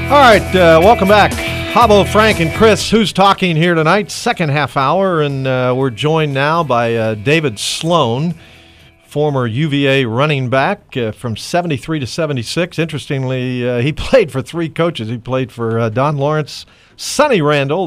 All right, welcome back. Habbo, Frank, and Chris, who's talking here tonight, second half hour, and we're joined now by David Sloan, former UVA running back from 73 to 76. Interestingly, he played for three coaches. He played for Don Lawrence, Sonny Randall,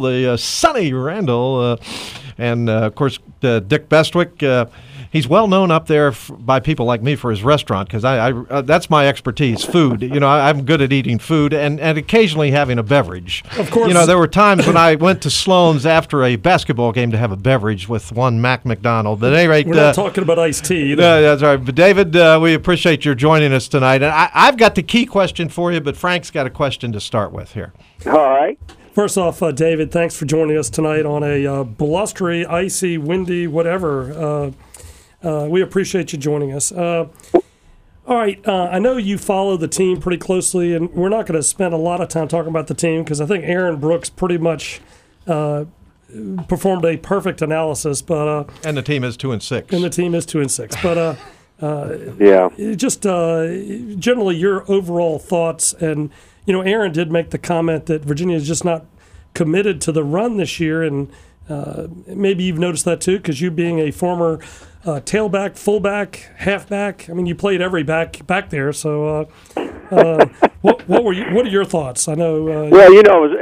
and, of course, Dick Bestwick. He's well known up there by people like me for his restaurant because that's my expertise, food. You know, I'm good at eating food and occasionally having a beverage. Of course. You know, there were times when I went to Sloan's after a basketball game to have a beverage with one Mac McDonald. But at any rate, we're not talking about iced tea either. That's right. But David, we appreciate your joining us tonight. And I've got the key question for you, but Frank's got a question to start with here. All right. First off, David, thanks for joining us tonight on a blustery, icy, windy, whatever. We appreciate you joining us. All right, I know you follow the team pretty closely, and we're not going to spend a lot of time talking about the team because I think Aaron Brooks pretty much performed a perfect analysis. But and the team is 2-6. And the team is 2-6. But yeah, just generally your overall thoughts. And you know, Aaron did make the comment that Virginia is just not committed to the run this year, and maybe you've noticed that too, because you being a former tailback, fullback, halfback. I mean, you played every back there. So, what are your thoughts? I know. Well, you know,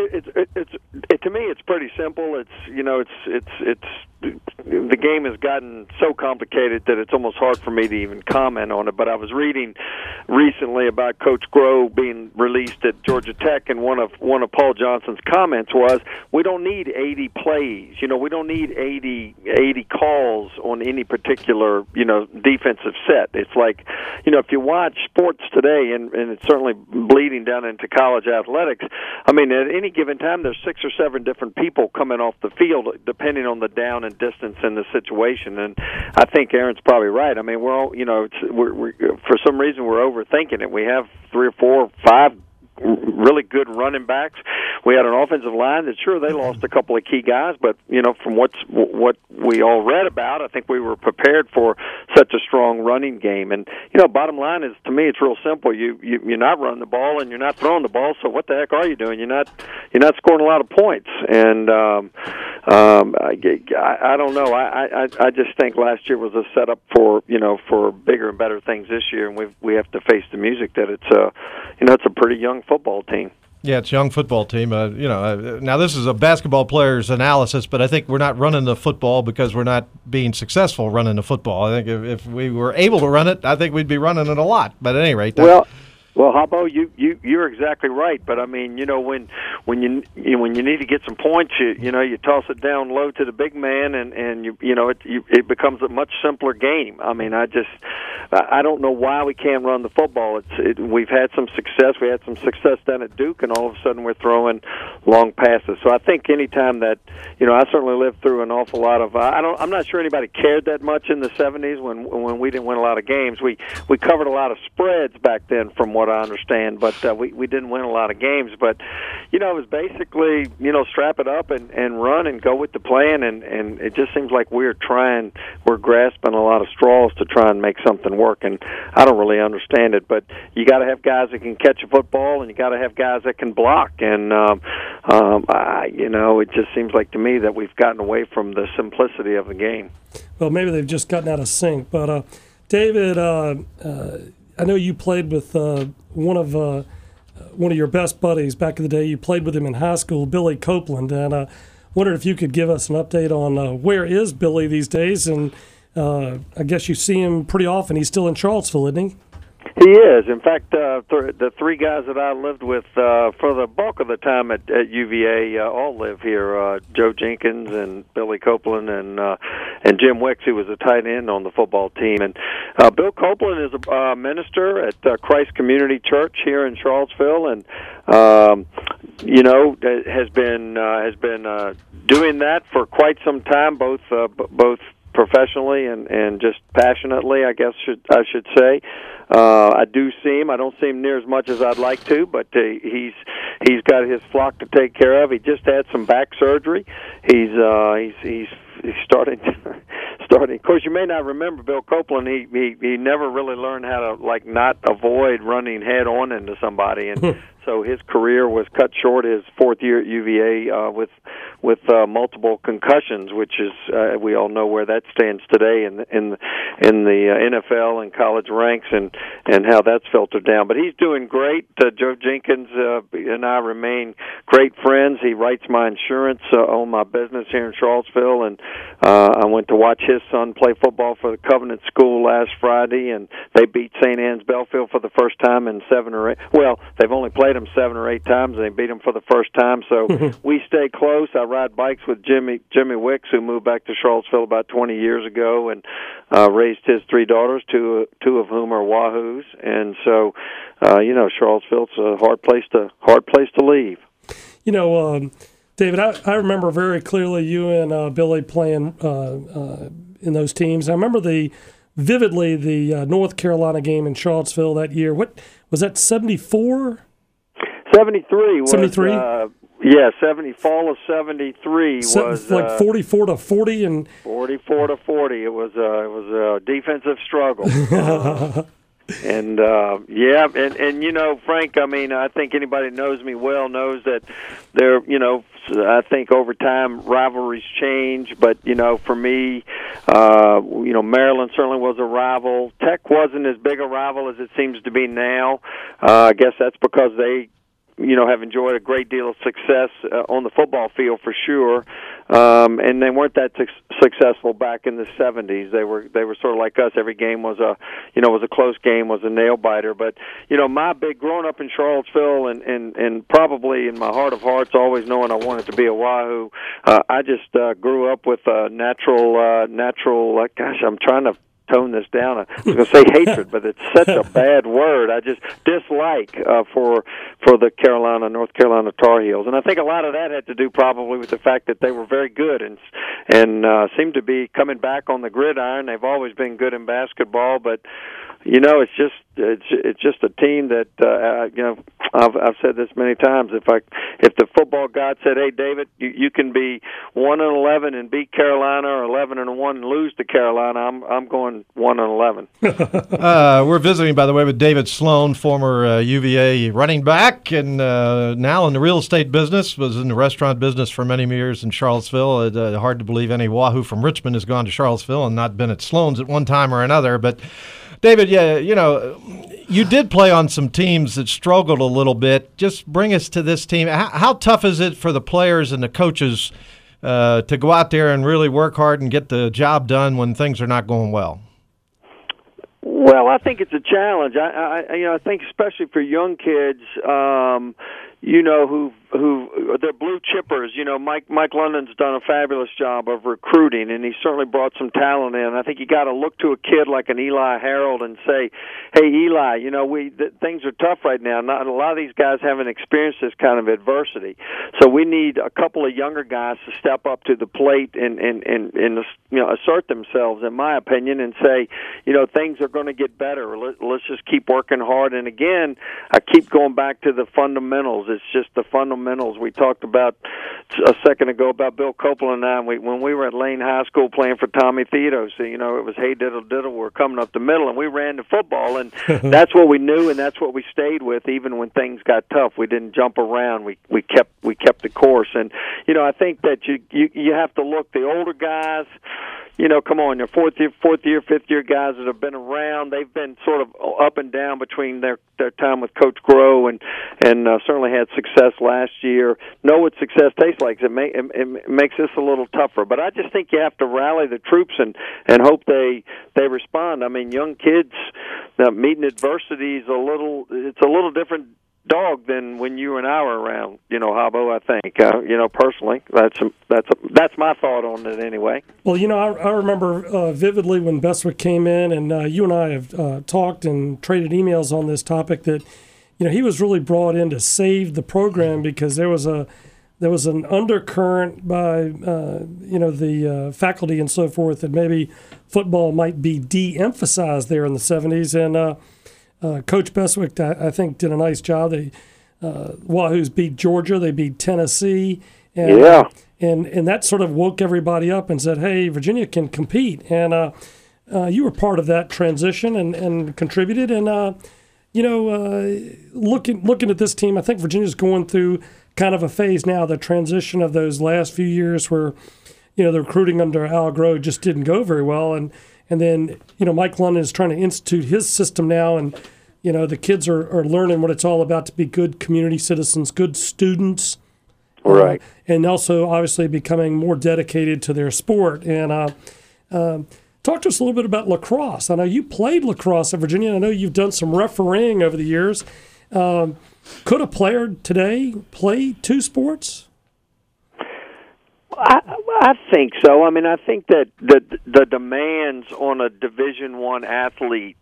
to me, it's pretty simple. It's the game has gotten so complicated that it's almost hard for me to even comment on it. But I was reading recently about Coach Grove being released at Georgia Tech, and one of Paul Johnson's comments was, "We don't need 80 plays. You know, we don't need 80 calls on any particular defensive set." It's like, if you watch sports today, and it's certainly bleeding down into college athletics. I mean, at any given time, there's 6 or 7 different people coming off the field, depending on the down and distance in the situation. And I think Aaron's probably right. I mean, we're all, we're for some reason we're overthinking it. We have 3 or 4 or 5 really good running backs. We had an offensive line that, sure, they lost a couple of key guys, but from what we all read about, I think we were prepared for such a strong running game. And bottom line is, to me, it's real simple. You're not running the ball and you're not throwing the ball. So what the heck are you doing? You're not scoring a lot of points. And I don't know. I just think last year was a setup for bigger and better things this year, and we have to face the music that it's a pretty young football team. Yeah, it's a young football team. Now this is a basketball player's analysis, but I think we're not running the football because we're not being successful running the football. I think if we were able to run it, I think we'd be running it a lot. But at any rate, Well, Habbo, you're exactly right. But I mean, when you need to get some points, you toss it down low to the big man, and it becomes a much simpler game. I mean, I don't know why we can't run the football. We've had some success. We had some success down at Duke, and all of a sudden we're throwing long passes. So I think anytime that I certainly lived through an awful lot of. I'm not sure anybody cared that much in the '70s when we didn't win a lot of games. We covered a lot of spreads back then, from what I understand, but we didn't win a lot of games. But it was basically strap it up and run and go with the plan, and it just seems like we're grasping a lot of straws to try and make something work, and I don't really understand it. But you got to have guys that can catch a football, and you got to have guys that can block, and it just seems like to me that we've gotten away from the simplicity of the game. Well, maybe they've just gotten out of sync. But David, I know you played with one of your best buddies back in the day. You played with him in high school, Billy Copeland, and I wondered if you could give us an update on where is Billy these days. And I guess you see him pretty often. He's still in Charlottesville, isn't he? He is. In fact, the 3 guys that I lived with for the bulk of the time at UVA all live here. Joe Jenkins and Billy Copeland and Jim Wicks, who was a tight end on the football team. And Bill Copeland is a minister at Christ Community Church here in Charlottesville, and has been doing that for quite some time, both professionally and just passionately, I guess I should say. I do see him. I don't see him near as much as I'd like to, but he's got his flock to take care of. He just had some back surgery. He's starting. Of course, you may not remember Bill Copeland. He never really learned how to not avoid running head on into somebody, and so his career was cut short his fourth year at UVA with multiple concussions, which is we all know where that stands today in the NFL and college ranks, and how that's filtered down. But he's doing great. Joe Jenkins and I remain great friends. He writes my insurance on my business here in Charlottesville, and I went to watch his son play football for the Covenant School last Friday, and they beat St. Anne's Belfield for the first time in 7 or 8. Well, they've only played them 7 or 8 times, and they beat them for the first time. So we stay close. I ride bikes with Jimmy Wicks, who moved back to Charlottesville about 20 years ago, and raised his 3 daughters, two of whom are Wahoos. And so, Charlottesville's a hard place to leave. David, I remember very clearly you and Billy playing in those teams. I remember vividly the North Carolina game in Charlottesville that year. What was that? 74? 73 was 73. Fall of 73 was like 44-40 and 44-40. It was a defensive struggle. And Frank, I think anybody that knows me well knows that there, I think over time rivalries change, but for me, Maryland certainly was a rival. Tech wasn't as big a rival as it seems to be now. I guess that's because they have enjoyed a great deal of success on the football field for sure, and they weren't that successful back in the 70s. They were sort of like us. Every game was a close game, was a nail biter. But my big growing up in Charlottesville and probably in my heart of hearts, always knowing I wanted to be a Wahoo. I just grew up with a natural. Gosh, I'm trying to tone this down. I was going to say hatred, but it's such a bad word. I just dislike for the North Carolina Tar Heels, and I think a lot of that had to do probably with the fact that they were very good and seemed to be coming back on the gridiron. They've always been good in basketball, but it's just a team that I've said this many times. If the football god said, "Hey, David, you can be 1-11 and beat Carolina, or 11-1 and lose to Carolina," I'm going 1-11. We're visiting, by the way, with David Sloan, former UVA running back, and now in the real estate business. Was in the restaurant business for many years in Charlottesville. Hard to believe any Wahoo from Richmond has gone to Charlottesville and not been at Sloan's at one time or another, but. David, you did play on some teams that struggled a little bit. Just bring us to this team. How tough is it for the players and the coaches to go out there and really work hard and get the job done when things are not going well? Well, I think it's a challenge. I think especially for young kids, who they're blue chippers. Mike London's done a fabulous job of recruiting, and he certainly brought some talent in. I think you got to look to a kid like an Eli Harold and say, "Hey, Eli, things are tough right now. Not a lot of these guys haven't experienced this kind of adversity, so we need a couple of younger guys to step up to the plate and assert themselves, in my opinion, and say, things are going to get better. Let's just keep working hard." And again, I keep going back to the fundamentals. It's just the fundamentals. We talked about a second ago about Bill Copeland and I. When we were at Lane High School playing for Tommy Theodose, it was hey diddle diddle, we're coming up the middle, and we ran the football, and that's what we knew, and that's what we stayed with, even when things got tough. We didn't jump around. We kept the course, and I think that you have to look the older guys. Come on, your fourth year, fifth year guys that have been around. They've been sort of up and down between their time with Coach Groh and certainly had success last year. Know what success tastes like. It makes this a little tougher. But I just think you have to rally the troops and hope they respond. I mean, young kids meeting adversity is it's a little different dog than when you and I were around, Habo, I think. Personally, that's my thought on it anyway. Well, I remember vividly when Bestwick came in, and you and I have talked and traded emails on this topic that, he was really brought in to save the program because there was an undercurrent by, the faculty and so forth that maybe football might be de-emphasized there in the 70s, and Coach Bestwick, I think, did a nice job. They Wahoos beat Georgia, they beat Tennessee, And, Yeah. And that sort of woke everybody up and said, hey, Virginia can compete. And you were part of that transition and contributed. And, looking at this team, I think Virginia's going through kind of a phase now, the transition of those last few years where, the recruiting under Al Groh just didn't go very well. And then, Mike London is trying to institute his system now. And, the kids are learning what it's all about to be good community citizens, good students. Right. And also, obviously, becoming more dedicated to their sport. And talk to us a little bit about lacrosse. I know you played lacrosse at Virginia. I know you've done some refereeing over the years. Could a player today play two sports? I think so. I mean, I think that the demands on a Division I athlete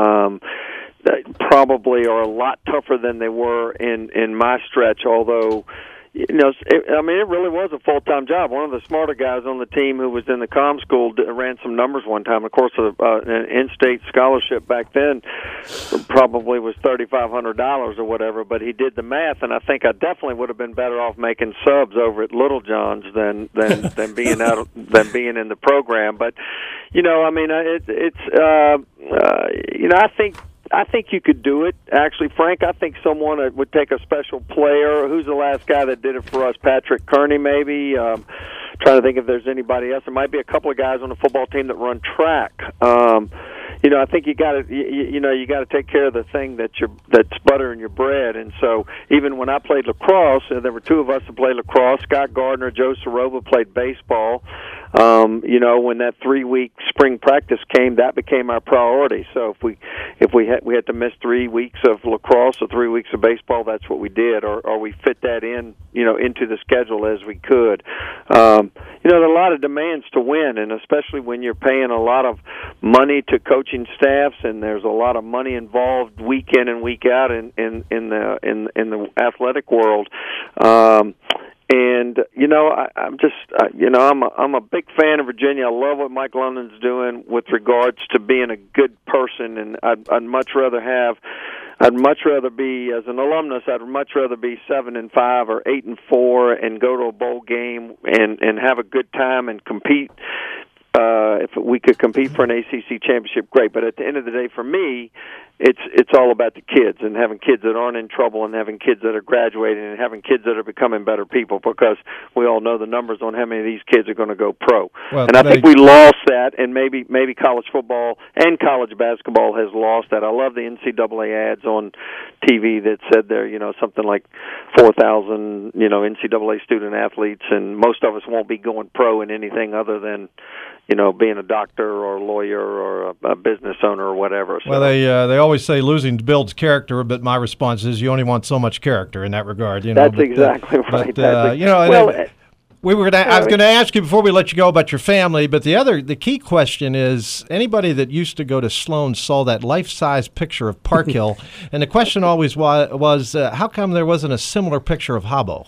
probably are a lot tougher than they were in my stretch, although it really was a full-time job. One of the smarter guys on the team who was in the comm school ran some numbers one time. Of course, an in-state scholarship back then probably was $3,500 or whatever, but he did the math, and I think I definitely would have been better off making subs over at Little John's than being in the program. But I think you could do it. Actually, Frank, I think someone would take a special player. Who's the last guy that did it for us? Patrick Kearney, maybe. Trying to think if there's anybody else. There might be a couple of guys on the football team that run track. I think you got to take care of the thing that's buttering your bread. And so even when I played lacrosse, there were two of us that played lacrosse. Scott Gardner, Joe Soroba played baseball. When that 3-week spring practice came, that became our priority. So if we had to miss 3 weeks of lacrosse or 3 weeks of baseball, that's what we did, or we fit that in, into the schedule as we could. There are a lot of demands to win, and especially when you're paying a lot of money to coaching staffs, and there's a lot of money involved week in and week out in the athletic world. I'm a big fan of Virginia. I love what Mike London's doing with regards to being a good person, and I'd much rather be, as an alumnus, I'd much rather be 7-5 or 8-4 and go to a bowl game and have a good time and compete. If we could compete for an ACC championship, great. But at the end of the day, for me, it's all about the kids and having kids that aren't in trouble and having kids that are graduating and having kids that are becoming better people, because we all know the numbers on how many of these kids are going to go pro. Well, and I think we lost that, and maybe college football and college basketball has lost that. I love the NCAA ads on TV that said there, something like 4,000, NCAA student athletes, and most of us won't be going pro in anything other than being a doctor or a lawyer or a business owner or whatever. So. Well, they always say losing builds character, but my response is you only want so much character in that regard. That's exactly right. I was going to ask you before we let you go about your family, but the key question is, anybody that used to go to Sloan saw that life-size picture of Park Hill, and the question always was how come there wasn't a similar picture of Habbo?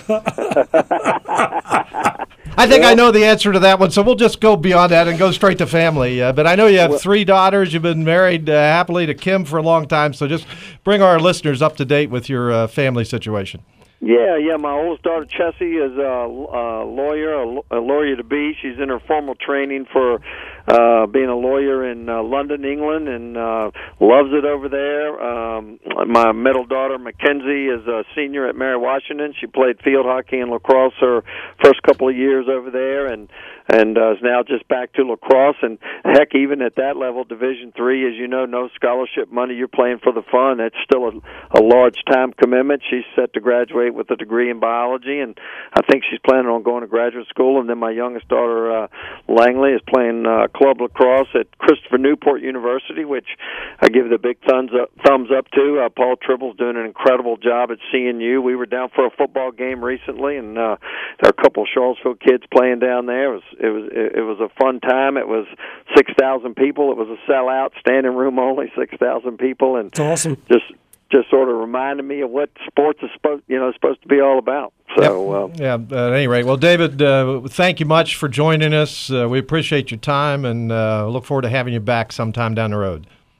I think I know the answer to that one, so we'll just go beyond that and go straight to family. But I know you have 3 daughters. You've been married happily to Kim for a long time, so just bring our listeners up to date with your family situation. Yeah. My oldest daughter, Chessie, is a lawyer to be. She's in her formal training for being a lawyer in London, England, and loves it over there. My middle daughter, Mackenzie, is a senior at Mary Washington. She played field hockey and lacrosse her first couple of years over there, and is now just back to lacrosse. And heck, even at that level, Division III, as you know, no scholarship money. You're playing for the fun. That's still a large time commitment. She's set to graduate with a degree in biology, and I think she's planning on going to graduate school. And then my youngest daughter, Langley, is playing club lacrosse at Christopher Newport University, which I give the big thumbs up to. Paul Tribble's doing an incredible job at CNU. We were down for a football game recently, and there are a couple of Charlottesville kids playing down there. It was a fun time. It was 6,000 people. It was a sellout, standing room only, 6,000 people, and it's awesome. Just sort of reminded me of what sports is supposed to be all about. So at any rate, well, David, thank you much for joining us. We appreciate your time and look forward to having you back sometime down the road.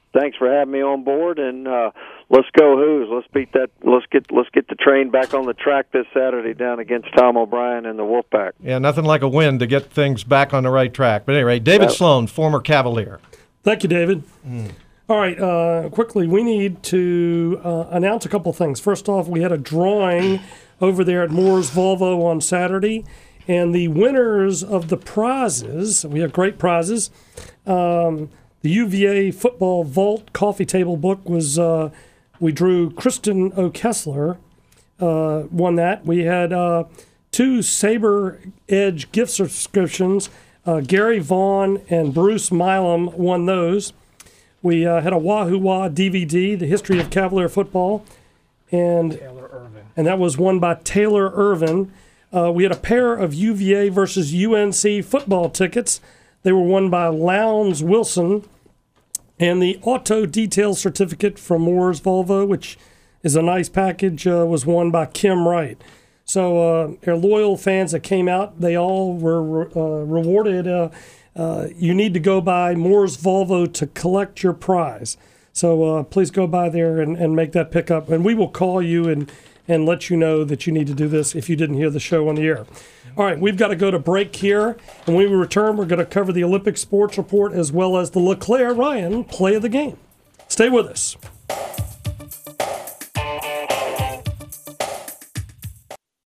Thanks for having me on board, and let's go Hoos. Let's beat that. Let's get the train back on the track this Saturday down against Tom O'Brien and the Wolfpack. Yeah, nothing like a win to get things back on the right track. But anyway, David Sloan, former Cavalier. Thank you, David. All right, quickly, we need to announce a couple things. First off, we had a drawing over there at Moore's Volvo on Saturday, and the winners of the prizes, we have great prizes. The UVA football vault coffee table book was, we drew Kristen O'Kessler, won that. We had 2 Sabre Edge gift subscriptions. Gary Vaughn and Bruce Milam won those. We had a Wahoo Wah DVD, The History of Cavalier Football, and that was won by Taylor Irvin. We had a pair of UVA versus UNC football tickets. They were won by Lowndes Wilson, and the auto detail certificate from Moore's Volvo, which is a nice package, was won by Kim Wright. So our loyal fans that came out, they all were rewarded. You need to go by Moore's Volvo to collect your prize. So please go by there and make that pickup, and we will call you and let you know that you need to do this if you didn't hear the show on the air. All right, we've got to go to break here, and when we return, we're going to cover the Olympic Sports Report as well as the LeClaire Ryan Play of the Game. Stay with us.